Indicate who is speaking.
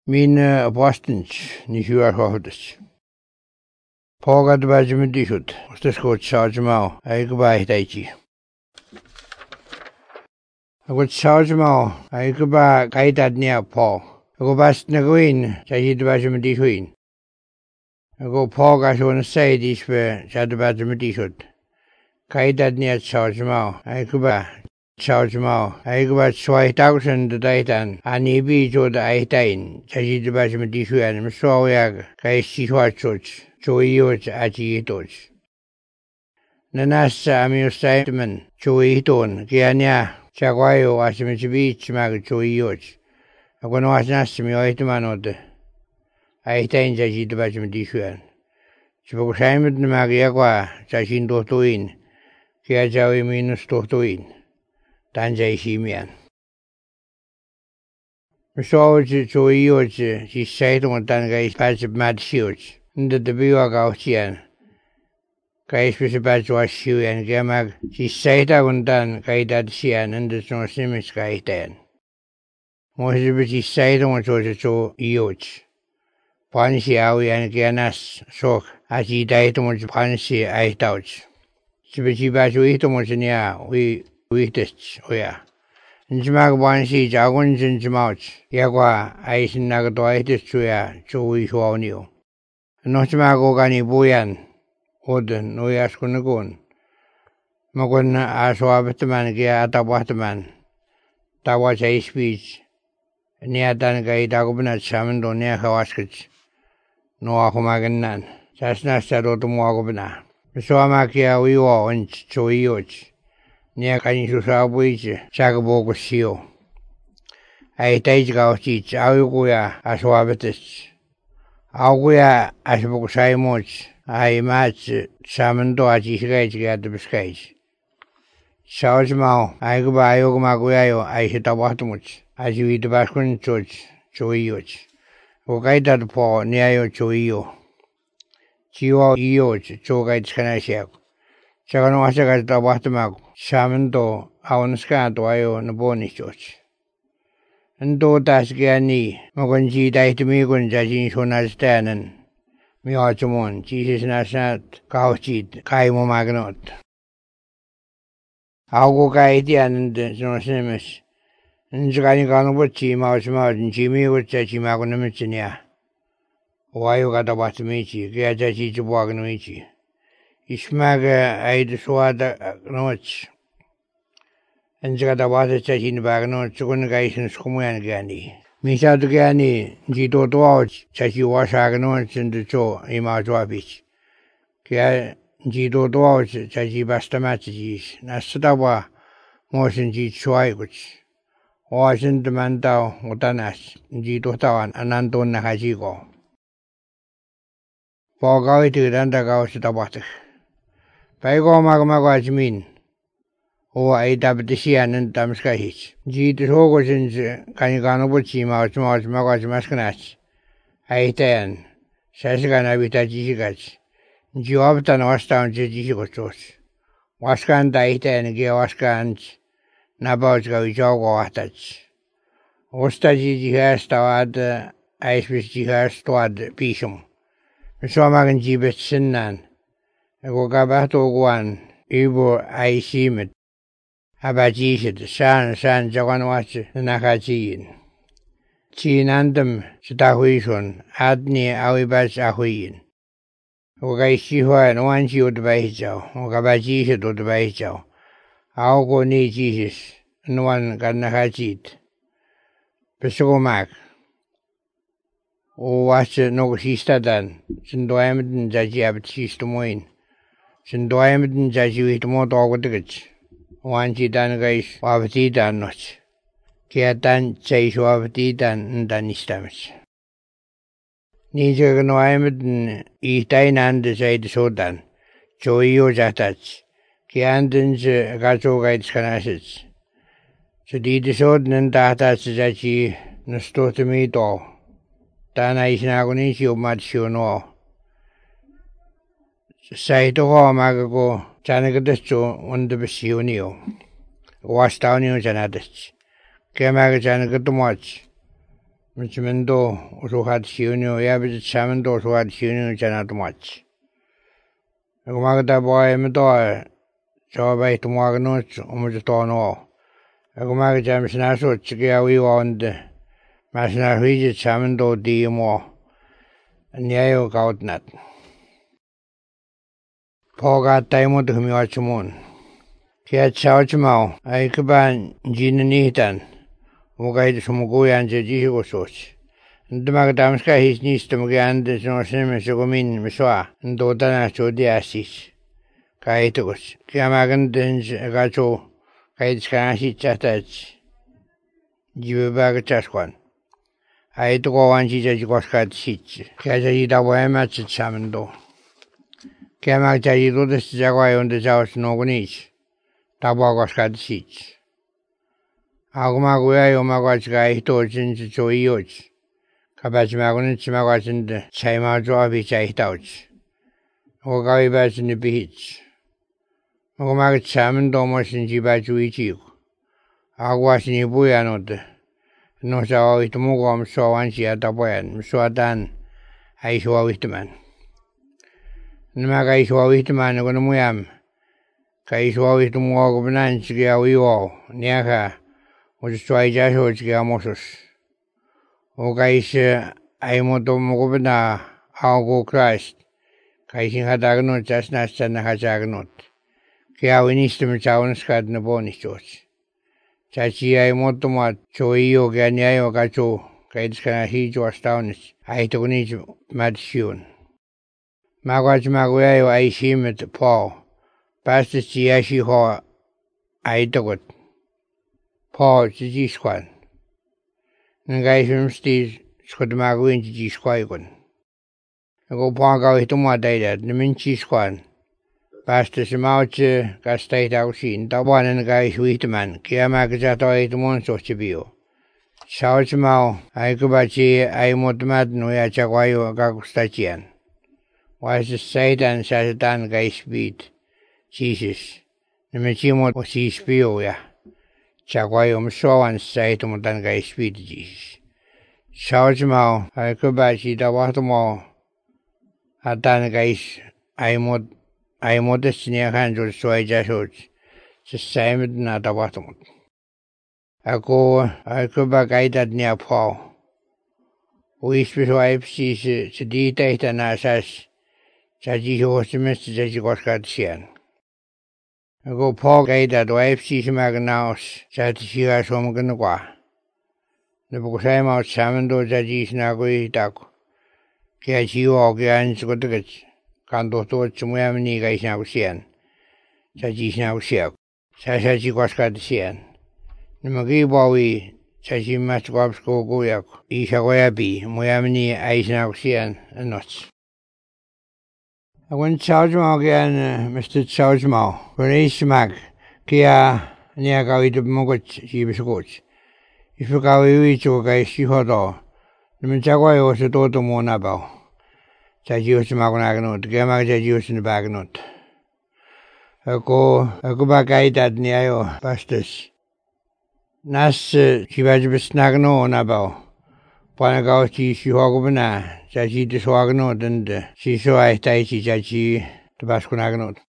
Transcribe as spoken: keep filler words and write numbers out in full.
Speaker 1: Min apostens ni hyr hovedets. Pågat bajmedishut. Ustaskot chargemao. Aigba hitaiji. Agot chargemao. Aigba kaitad niya po. Ago bast naguin. Chahid bajmedishuin. Ago pågat hon saidis be chad bajmedishut. Kaitad niya chargemao. Aigba. Chargemao. Aigba swai thousand daitan. Anibi jod aitain. Chahid bajmedishuan. Mswawag. Kaisi huachot. Joyot ajiitos. Nanasa amiusaitman. Joyiton. Kianya. Chagwayo asimchibich mag joyot. Agon wasnasmi oitmanod. Aitain chahid bajmedishuan. Chibogshaimed magiagwa. Chashin dohtuin. Kia jawi minus dohtuin. Tanjay Shimian. Msawaj joyot. Sisaiton tangay pachib madshioch. Nda debiwa gauchian. Kais bisibajwa shiuan. Gamag sisaita gundan kaidad sian. Nda son simis kaitan. Mohibis sisaita gundan jo ioch. Pansi awian gianas sok. Aji daito gundan pansi aitauch. Sibijibaju ito gundan niya. Ui uitest oya. Njimag pansi jagun jinjimauch. Yagwa aisin nagadwa itest suya. Jo ui huawnio. Nochmago gani buyan. Oden noyas kunagun. Magun aswabataman kia atabwataman. Tawa chay speech. Niya dan gay dagubnat samando niya kawaskich. No ako maganan. Sasnas sa roto mo ako bina. Maswama kia wiwa onch choyoch. Niya kani susabuich. Chagabogo siyo. Ay taij gauchich. Awi kuya aswabatich. Auguya asbuk saimoch. Ay mach samando aji higaj gada biskaj. Saujmao. Ay guba ayog maguyayo. Ay hitabahtamuch. Aji widabaskun choch. Choyoch. Ugaidad po niyayo choyo. Chiwa iyoch. Chogaj kanasyak. Chagano asagaj tabahtamag. Samando awanskado ayo nabonichoch. Ndo das gani magunji daitmigun jajin shonastanan miachumon Jesus nasat kauchit kaimo magnot augo kaitian and josemes njgani ganubuchi maachma jimi wuchachi magunamichnia wayo gada batmichi gajachi jubagnuichi ismaga aid swada noch Njgada wasa chachin bagno chukun gaisin skumuyan gani. Misadu gani jito tuwao chachi wasagno chindu cho ima jwabich. Kia jito tuwao chachi bastamachis. Nasadawa mosin jit chuayguch. Wasin demandao utanas jito tawan ananton nakajigo. Pagawiti randa gawasitabatik. Paigo magmagwajmin. O ay dabdisian and damskahich. Jit hogosins kaniganobuchi mouch mouch magaj maskanach. Ay tan. Sasgana vitajigach. Jiobtan wastan jijigotos. Waskan daitan giwaskan nabauch gavijogo watach. Ostaji jihastawad aisbis jihastawad pishum. Somagan jibet sinnan. Ego gabato guan. Ibo aisimit. Abajishit, san san jaganwach nakajiin. Chinandam sitahuishon, adni awibach ahuyin. Ugaishihuan wanchi udbaichao, ugabajishit udbaichao. Augo ni jishis, nwan ganakajit. Pesugumak. Uwach nogsistadan, sindoamidin jaji abtishistumoin. Sindoamidin jaji wihtumo dogodigach. Wanchi dan guys wabti dan noch. Kia dan chay wabti dan dan istamich. Ni jagan waimid itain and zaid sodan. Choyo jatach. Kia andin z gajo guides kanasits. So di de sodan datach zachi nastotami do. Dana isnagoni siyo matsyo no. Saito ho magago. Janagadacho undabasiunio. Wastaunio janadach. Kemaga janagatumach. Mendo usuhat siunio yabit samendo usuhat siunio janatu mach. Ako magda boy mendo so bay tumagno umujo tono. Ako magda misnaso chikia wi wonde. Masna huije samendo di mo. Nyayo kautnat. Poga taimo de humiwachumun. Kia chawchmao ay kuban jinanitan. Mugai sumuguyan je jigo soch. Ndamaga damska his nis tumugan de no seme sugumin miswa. Ndodana chodi asis. Kaitugos. Kia magan den gacho. Kait skanashi chatach. Jibaga chaskwan. Aitugo wanchi jaji koskat sich. Kia jaji daboema chichamendo. Kia mag jaji dudes jagwayon de jawas nogunich. Dabo koskat sich. Agumaguya yomagwachga ihtojin joyoj. Kabachmagun chimagwachin de chaima joabi chaitauch. Ogawi bachin bihich. Ogumag chamin domoshin jibajuichiu. Agwashin ibuyanod. No sa itmugom so wanchi ataboyan. So dan aishwa witman. Namaga ishwa witman gunumuyam. Kaishwa witmugobnan chigia wiwo. Niaka. Utswai jasho chigia mosus. Ogais aimoto mugubna augo Christ. Kaishin hadagnot jasnastan hajagnot. Kia winistum chaunskad na bonichos. Chachi aimoto ma choio ganyayo gacho. Kaidskana hijo astaunis. Aitognis madshun. Magwaj maguyayo aishimet Paul. Pastor chiashi ho aitogot. Paul jijishkwan. Ngai shumstis skudmaguin jijishkwaigun. Go panga hituma daida nimintishkwan. Pastor simauche kastait aushin. Taban ngai shuitman. Kia magzato hitumon sochibio. Shauchmao aikubachi aimotmad no ya chagwayo gagustachian. Was the Satan Satan gai speed. Jesus. Nimichimo si spio ya. Chagwayo msoan Satan dan gai speed Jesus. Shauchmao aikubachi dawatumo. Atan gais aimot aimotesnia hanjul soy jasot. Sisaimid na dawatumot. Ako aikubagai nia Paul. Uispiso aipsis sedita ita nasas. Chaji hostimis jaji koskat sian. Ako Paul gaida do aipsis magnaus. Chati siga somganwa. Nabukusay maut samendo jaji snagui tako. Kia chiwo kia anskotigach. Kanto to chumuyamni gai snagusian. Chaji snagusiak. Chaji koskat sian. Namagi bawi chaji matwabsko goyak. Ishagoyabi muyamni aisnagusian anots. I went Chaujmau again, Mister Chaujmau. Verismag. Kia niagawi de mogot jibisgoch. If you go away to guy shihodo. The Minchagway was a total monabao. Chajus Magnagnot, Gamma Jajus in the bagnot. I go, I go back I that niayo, pastas. Nas Chivajibis Nagno nabao. Panagauchi Shihogobana, Jaji de Swagnot, and she saw I Taichi Jaji, the Basconagnot.